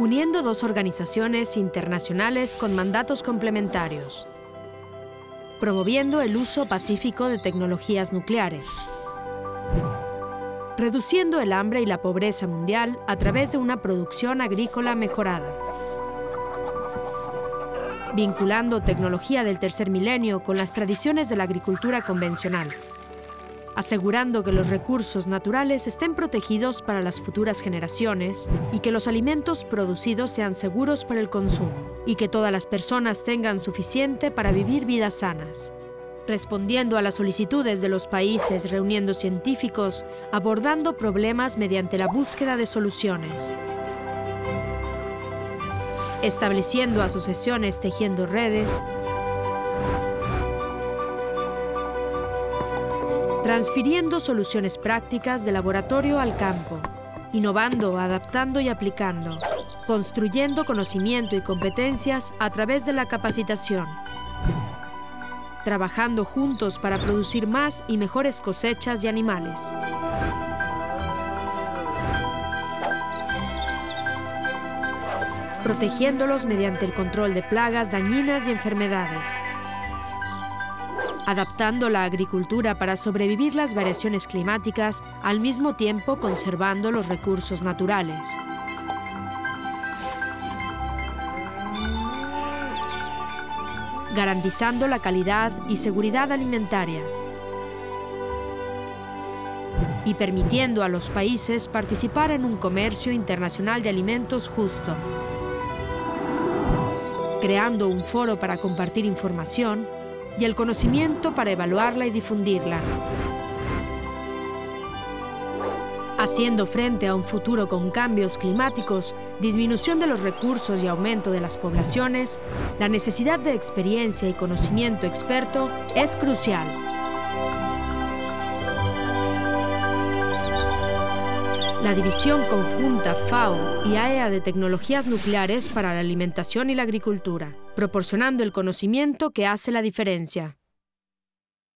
uniendo dos organizaciones internacionales con mandatos complementarios, promoviendo el uso pacífico de tecnologías nucleares, reduciendo el hambre y la pobreza mundial a través de una producción agrícola mejorada, vinculando tecnología del tercer milenio con las tradiciones de la agricultura convencional, asegurando que los recursos naturales estén protegidos para las futuras generaciones y que los alimentos producidos sean seguros para el consumo y que todas las personas tengan suficiente para vivir vidas sanas. Respondiendo a las solicitudes de los países, reuniendo científicos, abordando problemas mediante la búsqueda de soluciones, estableciendo asociaciones, tejiendo redes, transfiriendo soluciones prácticas del laboratorio al campo, innovando, adaptando y aplicando, construyendo conocimiento y competencias a través de la capacitación, trabajando juntos para producir más y mejores cosechas de animales, protegiéndolos mediante el control de plagas dañinas y enfermedades, adaptando la agricultura para sobrevivir las variaciones climáticas, al mismo tiempo conservando los recursos naturales. Garantizando la calidad y seguridad alimentaria. Y permitiendo a los países participar en un comercio internacional de alimentos justo. Creando un foro para compartir información y el conocimiento para evaluarla y difundirla. Haciendo frente a un futuro con cambios climáticos, disminución de los recursos y aumento de las poblaciones, la necesidad de experiencia y conocimiento experto es crucial. La División Conjunta FAO y AEA de Tecnologías Nucleares para la Alimentación y la Agricultura, proporcionando el conocimiento que hace la diferencia.